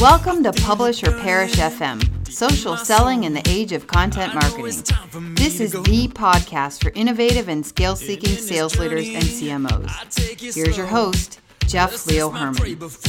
Welcome to Publish or Perish FM, social selling in the age of content marketing. This is the podcast for innovative and scale-seeking sales leaders and CMOs. Here's your host, Jeff Leo Herman.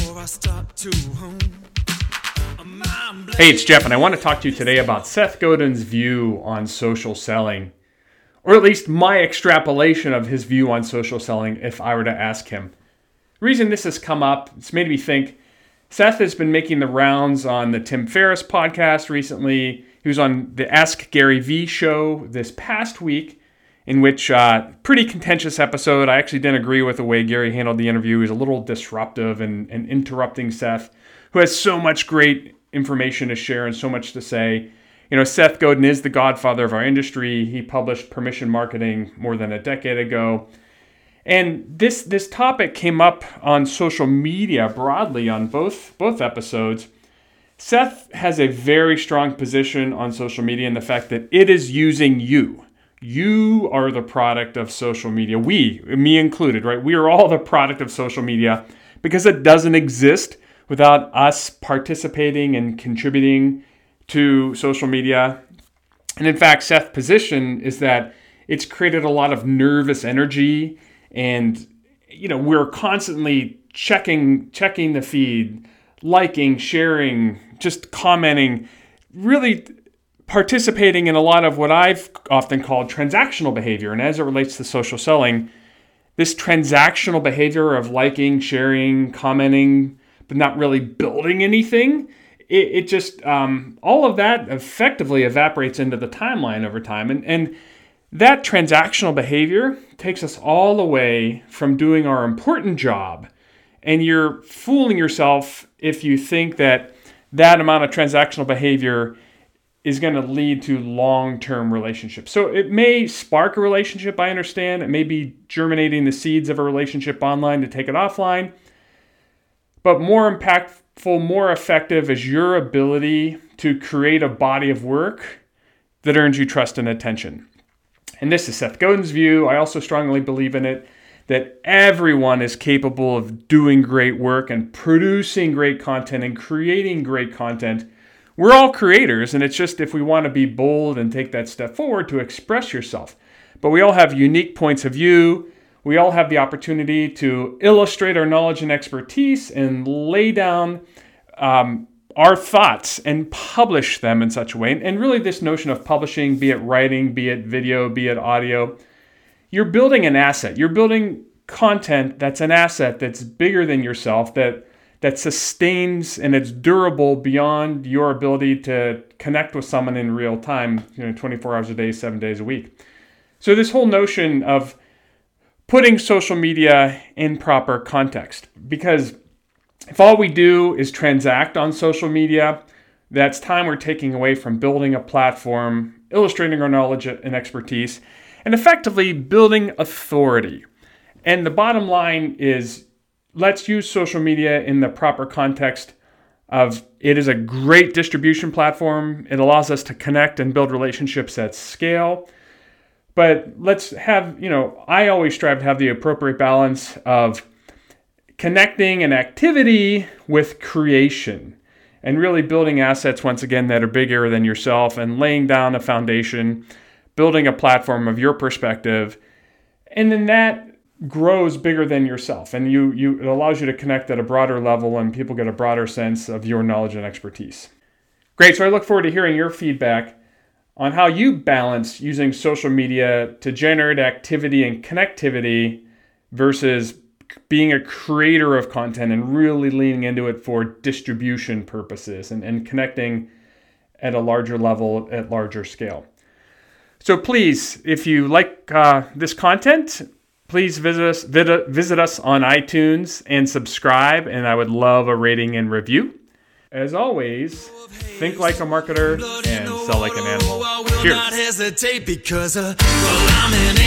Hey, it's Jeff, and I want to talk to you today about Seth Godin's view on social selling, or at least my extrapolation of his view on social selling if I were to ask him. The reason this has come up, it's made me think, Seth has been making the rounds on the Tim Ferriss podcast recently. He was on the Ask Gary Vee show this past week, in which, pretty contentious episode. I actually didn't agree with the way Gary handled the interview. He was a little disruptive and interrupting Seth, who has so much great information to share and so much to say. You know, Seth Godin is the godfather of our industry. He published Permission Marketing more than a decade ago. And this topic came up on social media broadly on both episodes. Seth has a very strong position on social media in the fact that it is using you. You are the product of social media. We, me included, right? We are all the product of social media because it doesn't exist without us participating and contributing to social media. And in fact, Seth's position is that it's created a lot of nervous energy. And, you know, we're constantly checking the feed, liking, sharing, just commenting, really participating in a lot of what I've often called transactional behavior. And as it relates to social selling, this transactional behavior of liking, sharing, commenting, but not really building anything, it just, all of that effectively evaporates into the timeline over time. And that transactional behavior takes us all away from doing our important job. And you're fooling yourself if you think that that amount of transactional behavior is going to lead to long-term relationships. So it may spark a relationship, I understand. It may be germinating the seeds of a relationship online to take it offline. But more impactful, more effective is your ability to create a body of work that earns you trust and attention. And this is Seth Godin's view. I also strongly believe in it, that everyone is capable of doing great work and producing great content and creating great content. We're all creators, and it's just if we want to be bold and take that step forward to express yourself. But we all have unique points of view. We all have the opportunity to illustrate our knowledge and expertise and lay down our thoughts and publish them in such a way. And really this notion of publishing, be it writing, be it video, be it audio, you're building an asset. You're building content that's an asset that's bigger than yourself, that sustains and it's durable beyond your ability to connect with someone in real time, 24 hours a day, 7 days a week. So this whole notion of putting social media in proper context, because if all we do is transact on social media, that's time we're taking away from building a platform, illustrating our knowledge and expertise, and effectively building authority. And the bottom line is, let's use social media in the proper context of it is a great distribution platform. It allows us to connect and build relationships at scale. But let's have, I always strive to have the appropriate balance of connecting an activity with creation and really building assets, once again, that are bigger than yourself and laying down a foundation, building a platform of your perspective. And then that grows bigger than yourself. And it allows you to connect at a broader level and people get a broader sense of your knowledge and expertise. Great. So I look forward to hearing your feedback on how you balance using social media to generate activity and connectivity versus being a creator of content and really leaning into it for distribution purposes and connecting at a larger level, at larger scale. So please, if you like this content, please visit us on iTunes and subscribe, and I would love a rating and review. As always, think like a marketer and sell like an animal. Cheers.